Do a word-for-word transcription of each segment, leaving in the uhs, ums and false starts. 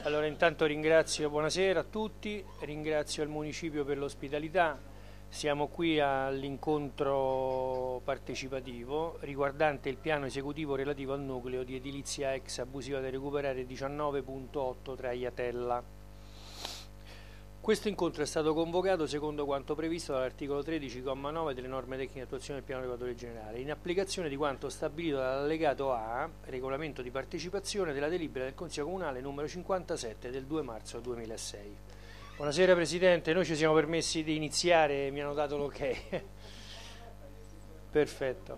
Allora, intanto ringrazio, buonasera a tutti, ringrazio il Municipio per l'ospitalità. Siamo qui all'incontro partecipativo riguardante il piano esecutivo relativo al nucleo di edilizia ex abusiva da recuperare diciannove punto otto Traiatella. Questo incontro è stato convocato secondo quanto previsto dall'articolo tredici comma nove delle norme tecniche di attuazione del piano regolatore generale, in applicazione di quanto stabilito dall'allegato A, regolamento di partecipazione, della delibera del Consiglio Comunale numero cinquantasette del due marzo duemilasei. Buonasera Presidente, noi ci siamo permessi di iniziare, mi hanno dato l'ok. Perfetto.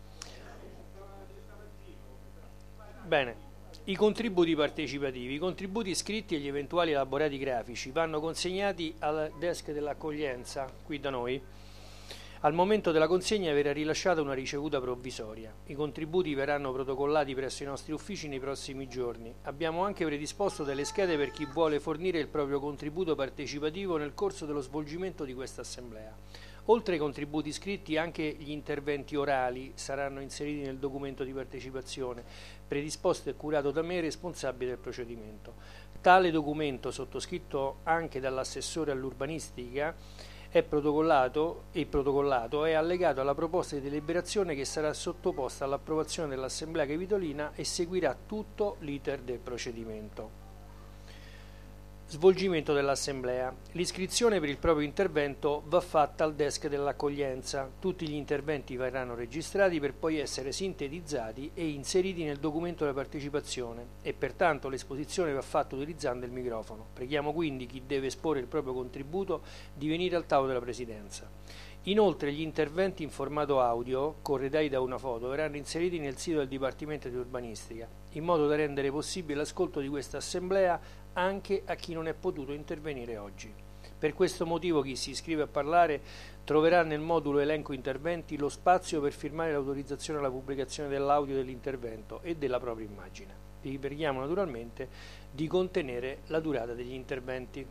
Bene. I contributi partecipativi, i contributi scritti e gli eventuali elaborati grafici vanno consegnati al desk dell'accoglienza, qui da noi. Al momento della consegna verrà rilasciata una ricevuta provvisoria. I contributi verranno protocollati presso i nostri uffici nei prossimi giorni. Abbiamo anche predisposto delle schede per chi vuole fornire il proprio contributo partecipativo nel corso dello svolgimento di questa assemblea. Oltre ai contributi scritti, anche gli interventi orali saranno inseriti nel documento di partecipazione, predisposto e curato da me, responsabile del procedimento. Tale documento, sottoscritto anche dall'assessore all'urbanistica, è protocollato e protocollato è allegato alla proposta di deliberazione che sarà sottoposta all'approvazione dell'Assemblea Capitolina e seguirà tutto l'iter del procedimento. Svolgimento dell'Assemblea. L'iscrizione per il proprio intervento va fatta al desk dell'accoglienza. Tutti gli interventi verranno registrati per poi essere sintetizzati e inseriti nel documento della partecipazione e pertanto l'esposizione va fatta utilizzando il microfono. Preghiamo quindi chi deve esporre il proprio contributo di venire al tavolo della Presidenza. Inoltre gli interventi in formato audio, corredati da una foto, verranno inseriti nel sito del Dipartimento di Urbanistica, in modo da rendere possibile l'ascolto di questa assemblea anche a chi non è potuto intervenire oggi. Per questo motivo chi si iscrive a parlare troverà nel modulo elenco interventi lo spazio per firmare l'autorizzazione alla pubblicazione dell'audio dell'intervento e della propria immagine. Vi preghiamo naturalmente di contenere la durata degli interventi.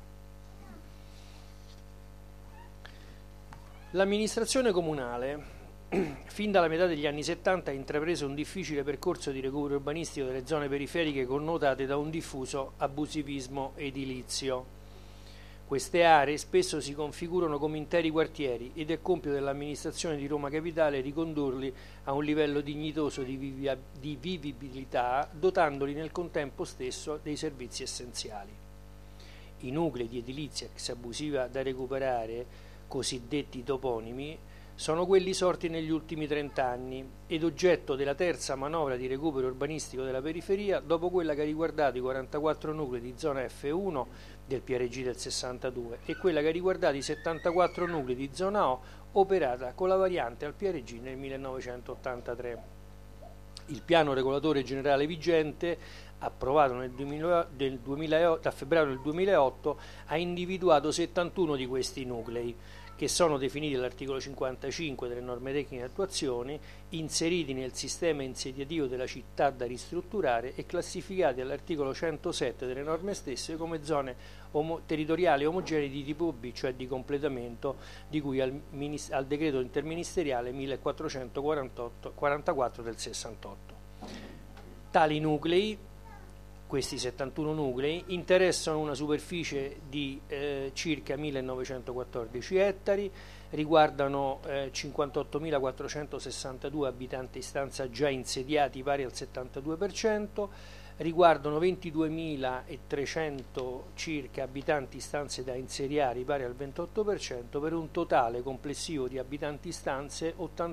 L'amministrazione comunale fin dalla metà degli anni settanta ha intrapreso un difficile percorso di recupero urbanistico delle zone periferiche connotate da un diffuso abusivismo edilizio. Queste aree spesso si configurano come interi quartieri ed è compito dell'amministrazione di Roma Capitale ricondurli a un livello dignitoso di, vivi- di vivibilità, dotandoli nel contempo stesso dei servizi essenziali. I nuclei di edilizia ex abusiva da recuperare, cosiddetti toponimi, sono quelli sorti negli ultimi trent'anni ed oggetto della terza manovra di recupero urbanistico della periferia, dopo quella che ha riguardato i quarantaquattro nuclei di zona F uno del P R G del sessantadue e quella che ha riguardato i settantaquattro nuclei di zona O operata con la variante al P R G nel millenovecentottantatré. Il piano regolatore generale vigente, approvato nel duemila, del duemilaotto, a febbraio del duemilaotto, ha individuato settantuno di questi nuclei, che sono definiti all'articolo cinquantacinque delle norme tecniche di attuazione, inseriti nel sistema insediativo della città da ristrutturare e classificati all'articolo centosette delle norme stesse come zone omo- territoriali omogenee di tipo B, cioè di completamento, di cui al, minis- al decreto interministeriale millequattrocentoquarantaquattro del sessantotto. Tali nuclei, questi settantuno nuclei, interessano una superficie di eh, circa millenovecentoquattordici ettari, riguardano eh, cinquantottomilaquattrocentosessantadue abitanti in stanza già insediati pari al settantadue per cento, riguardano ventiduemilatrecento circa abitanti in stanze da insediare pari al ventotto per cento, per un totale complessivo di abitanti in stanze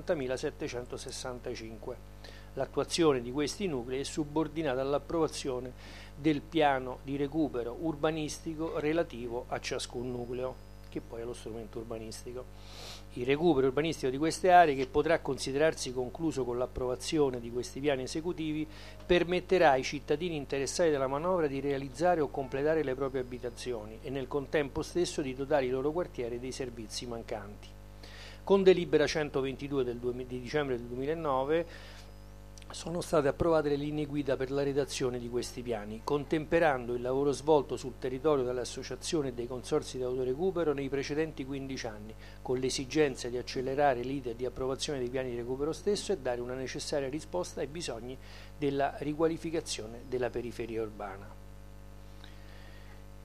ottantamilasettecentosessantacinque. L'attuazione di questi nuclei è subordinata all'approvazione del piano di recupero urbanistico relativo a ciascun nucleo, che poi è lo strumento urbanistico. Il recupero urbanistico di queste aree, che potrà considerarsi concluso con l'approvazione di questi piani esecutivi, permetterà ai cittadini interessati dalla manovra di realizzare o completare le proprie abitazioni e nel contempo stesso di dotare i loro quartieri dei servizi mancanti. Con delibera centoventidue del due, di dicembre del duemilanove sono state approvate le linee guida per la redazione di questi piani, contemperando il lavoro svolto sul territorio dalle associazioni e dei consorzi di autorecupero nei precedenti quindici anni, con l'esigenza di accelerare l'iter di approvazione dei piani di recupero stesso e dare una necessaria risposta ai bisogni della riqualificazione della periferia urbana.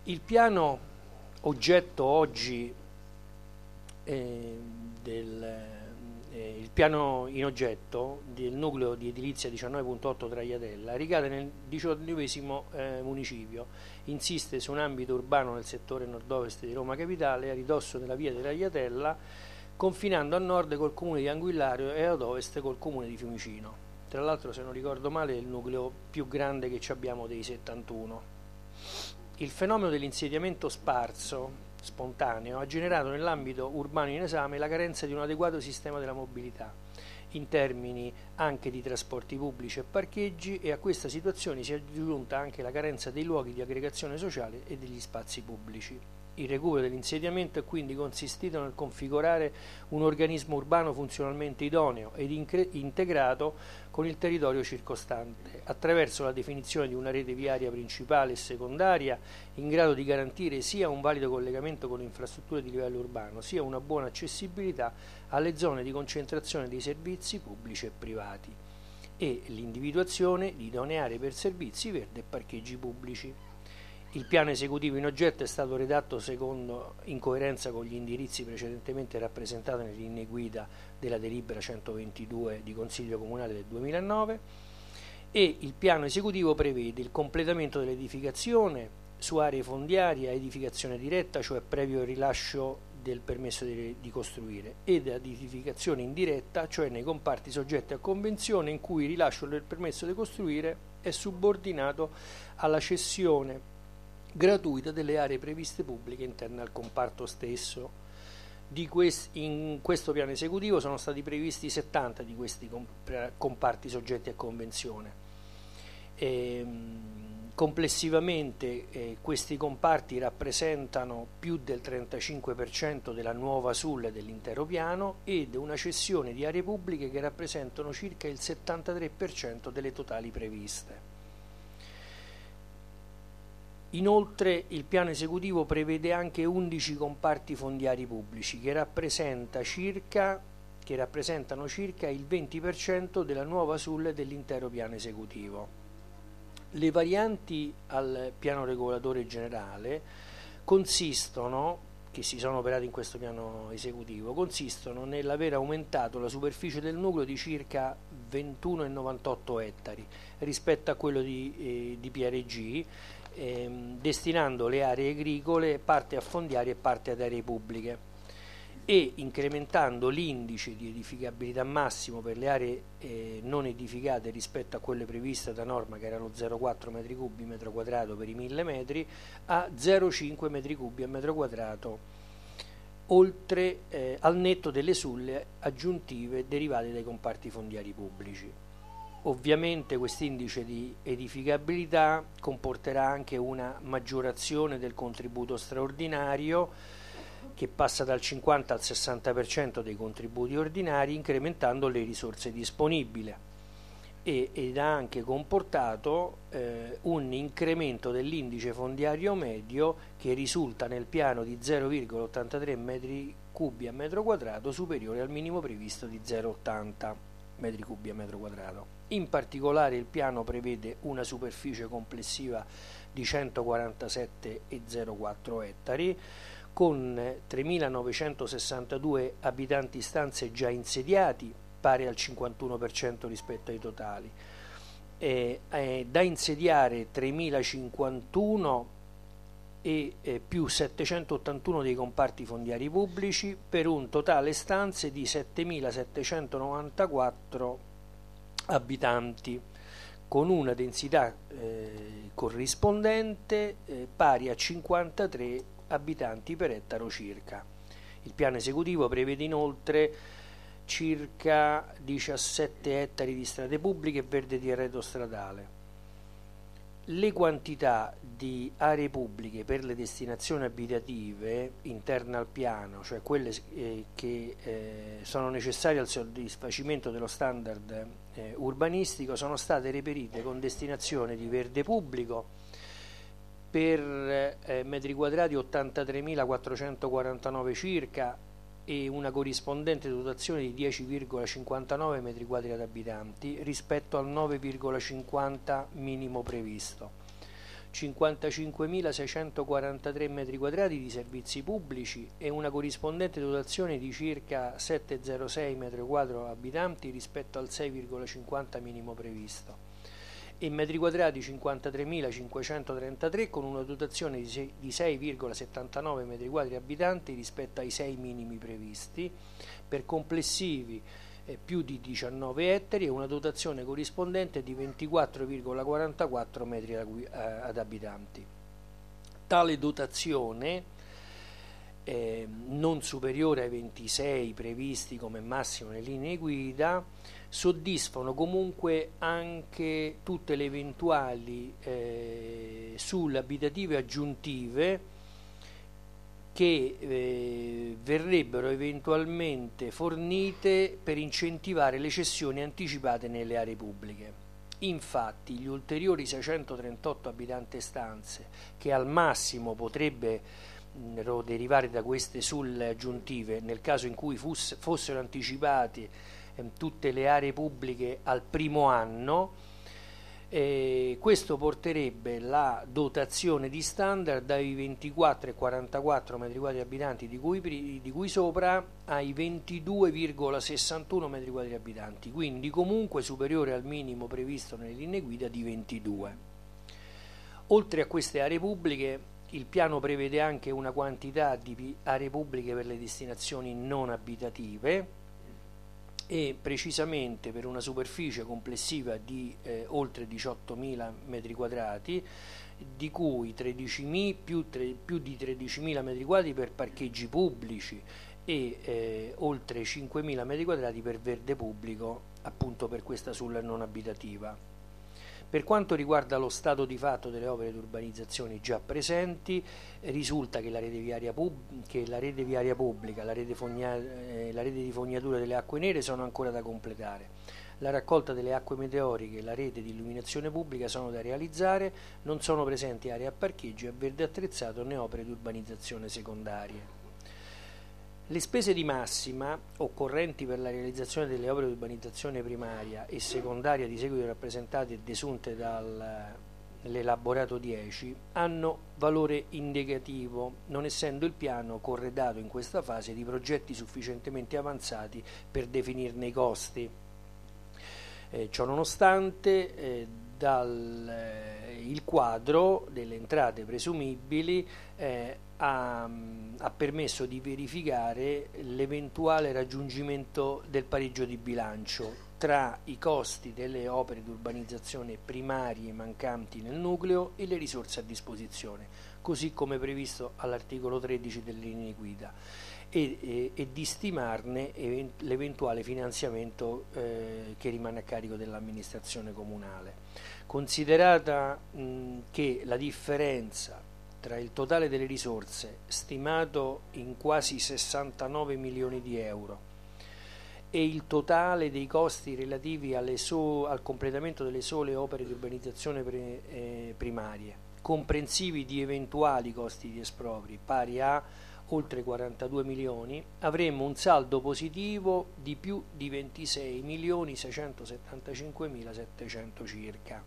Il piano oggetto oggi eh, del, eh, il piano in oggetto del nucleo di edilizia diciannove punto otto Traiatella ricade nel diciannovesimo eh, municipio, insiste su un ambito urbano nel settore nord-ovest di Roma Capitale, a ridosso della via di Traiatella, confinando a nord col comune di Anguillario e ad ovest col comune di Fiumicino. Tra l'altro, se non ricordo male, è il nucleo più grande che abbiamo dei settantuno. Il fenomeno dell'insediamento sparso, spontaneo, ha generato nell'ambito urbano in esame la carenza di un adeguato sistema della mobilità, in termini anche di trasporti pubblici e parcheggi, e a questa situazione si è aggiunta anche la carenza dei luoghi di aggregazione sociale e degli spazi pubblici. Il recupero dell'insediamento è quindi consistito nel configurare un organismo urbano funzionalmente idoneo ed integrato con il territorio circostante, attraverso la definizione di una rete viaria principale e secondaria in grado di garantire sia un valido collegamento con le infrastrutture di livello urbano, sia una buona accessibilità alle zone di concentrazione dei servizi pubblici e privati, e l'individuazione di idonee aree per servizi verdi e parcheggi pubblici. Il piano esecutivo in oggetto è stato redatto secondo, in coerenza con gli indirizzi precedentemente rappresentati nelle linee guida della delibera centoventidue di Consiglio Comunale del duemilanove, e il piano esecutivo prevede il completamento dell'edificazione su aree fondiarie a edificazione diretta, cioè previo rilascio del permesso di, di costruire, ed ad edificazione indiretta, cioè nei comparti soggetti a convenzione in cui il rilascio del permesso di costruire è subordinato alla cessione gratuita delle aree previste pubbliche interne al comparto stesso. Di quest- in questo piano esecutivo sono stati previsti settanta di questi comp- comparti soggetti a convenzione. E, complessivamente eh, questi comparti rappresentano più del trentacinque per cento della nuova S U L dell'intero piano, ed una cessione di aree pubbliche che rappresentano circa il settantatré per cento delle totali previste. Inoltre il piano esecutivo prevede anche undici comparti fondiari pubblici che, rappresenta circa, che rappresentano circa il venti per cento della nuova S U L dell'intero piano esecutivo. Le varianti al piano regolatore generale consistono, che si sono operate in questo piano esecutivo, consistono nell'aver aumentato la superficie del nucleo di circa ventuno virgola novantotto ettari rispetto a quello di, eh, di P R G, ehm, destinando le aree agricole parte a fondiarie e parte ad aree pubbliche, e incrementando l'indice di edificabilità massimo per le aree eh, non edificate rispetto a quelle previste da norma, che erano zero virgola quattro metri cubi metro quadrato per i mille metri, a zero virgola cinque metri cubi a metro quadrato, oltre eh, al netto delle sulle aggiuntive derivate dai comparti fondiari pubblici. Ovviamente quest'indice di edificabilità comporterà anche una maggiorazione del contributo straordinario, che passa dal cinquanta al sessanta per cento dei contributi ordinari, incrementando le risorse disponibili, e, ed ha anche comportato eh, un incremento dell'indice fondiario medio, che risulta nel piano di zero virgola ottantatré metri cubi a metro quadrato, superiore al minimo previsto di zero virgola ottanta metri cubi a metro quadrato. In particolare il piano prevede una superficie complessiva di centoquarantasette virgola zero quattro ettari, con tremilanovecentosessantadue abitanti stanze già insediati, pari al cinquantuno per cento rispetto ai totali, eh, eh, da insediare tremilacinquantuno e eh, più settecentottantuno dei comparti fondiari pubblici, per un totale stanze di settemilasettecentonovantaquattro abitanti, con una densità eh, corrispondente eh, pari a cinquantatré abitanti per ettaro circa. Il piano esecutivo prevede inoltre circa diciassette ettari di strade pubbliche e verde di arredo stradale. Le quantità di aree pubbliche per le destinazioni abitative interne al piano, cioè quelle eh, che eh, sono necessarie al soddisfacimento dello standard eh, urbanistico, sono state reperite con destinazione di verde pubblico per eh, metri quadrati ottantatremilaquattrocentoquarantanove circa, e una corrispondente dotazione di dieci virgola cinquantanove metri quadri ad abitanti rispetto al nove virgola cinquanta minimo previsto. cinquantacinquemilaseicentoquarantatré metri quadrati di servizi pubblici e una corrispondente dotazione di circa settecentosei metri quadri abitanti rispetto al sei virgola cinquanta minimo previsto, e metri quadrati cinquantatremilacinquecentotrentatré con una dotazione di sei virgola settantanove metri quadri abitanti rispetto ai sei minimi previsti, per complessivi eh, più di diciannove ettari e una dotazione corrispondente di ventiquattro virgola quarantaquattro metri ad abitanti. Tale dotazione, eh, non superiore ai ventisei previsti come massimo nelle linee guida, soddisfano comunque anche tutte le eventuali eh, sulle abitative aggiuntive che eh, verrebbero eventualmente fornite per incentivare le cessioni anticipate nelle aree pubbliche. Infatti gli ulteriori seicentotrentotto abitanti stanze che al massimo potrebbero derivare da queste sulle aggiuntive nel caso in cui fosse, fossero anticipati tutte le aree pubbliche al primo anno, eh, questo porterebbe la dotazione di standard dai ventiquattro e quarantaquattro metri quadri abitanti di cui, di cui sopra ai ventidue virgola sessantuno metri quadri abitanti, quindi comunque superiore al minimo previsto nelle linee guida di ventidue. Oltre a queste aree pubbliche, il piano prevede anche una quantità di aree pubbliche per le destinazioni non abitative, e precisamente per una superficie complessiva di eh, oltre diciottomila metri quadrati, di cui tredicimila, più, tre, più di tredicimila metri quadri per parcheggi pubblici e eh, oltre cinquemila metri quadrati per verde pubblico, appunto per questa sulla non abitativa. Per quanto riguarda lo stato di fatto delle opere di urbanizzazione già presenti, eh, risulta che la rete viaria, pub- che la rete viaria pubblica, la rete, fogna- eh, la rete di fognatura delle acque nere sono ancora da completare. La raccolta delle acque meteoriche e la rete di illuminazione pubblica sono da realizzare, non sono presenti aree a parcheggio e a verde attrezzato né opere di urbanizzazione secondarie. Le spese di massima occorrenti per la realizzazione delle opere di urbanizzazione primaria e secondaria di seguito rappresentate e desunte dall'elaborato dieci hanno valore indicativo, non essendo il piano corredato in questa fase di progetti sufficientemente avanzati per definirne i costi. Eh, ciò nonostante, eh, dal, eh, il quadro delle entrate presumibili eh, ha, ha permesso di verificare l'eventuale raggiungimento del pareggio di bilancio tra i costi delle opere di urbanizzazione primarie mancanti nel nucleo e le risorse a disposizione, così come previsto all'articolo tredici delle linee guida, e, e, e di stimarne event- l'eventuale finanziamento eh, che rimane a carico dell'amministrazione comunale. Considerata mh, che la differenza tra il totale delle risorse, stimato in quasi sessantanove milioni di euro, e il totale dei costi relativi alle so- al completamento delle sole opere di urbanizzazione pre- eh, primarie, comprensivi di eventuali costi di espropri pari a oltre quarantadue milioni, avremmo un saldo positivo di più di ventisei milioni seicentosettantacinquemilasettecento circa.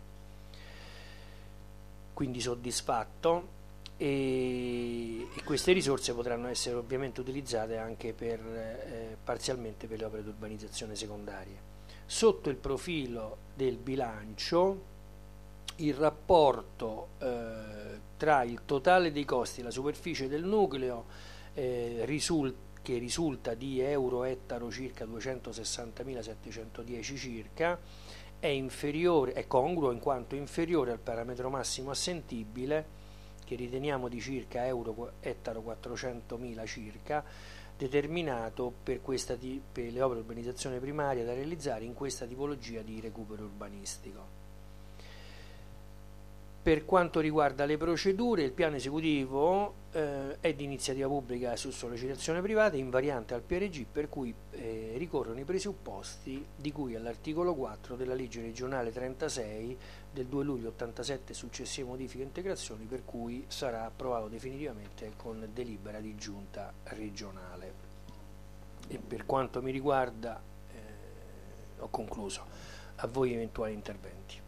Quindi soddisfatto. E, e queste risorse potranno essere ovviamente utilizzate anche per, eh, parzialmente per le opere di urbanizzazione secondarie. Sotto il profilo del bilancio, il rapporto eh, tra il totale dei costi e la superficie del nucleo eh, risul- che risulta di euro ettaro circa duecentosessantamila settecentodieci circa, è inferiore, è congruo in quanto inferiore al parametro massimo assentibile, che riteniamo di circa euro ettaro quattrocentomila circa, determinato per, questa, per le opere di urbanizzazione primaria da realizzare in questa tipologia di recupero urbanistico. Per quanto riguarda le procedure, il piano esecutivo eh, è di iniziativa pubblica su sollecitazione privata invariante al P R G, per cui eh, ricorrono i presupposti di cui all'articolo quattro della legge regionale trentasei del due luglio ottantasette, successive modifiche e integrazioni, per cui sarà approvato definitivamente con delibera di giunta regionale. E per quanto mi riguarda eh, ho concluso. A voi eventuali interventi.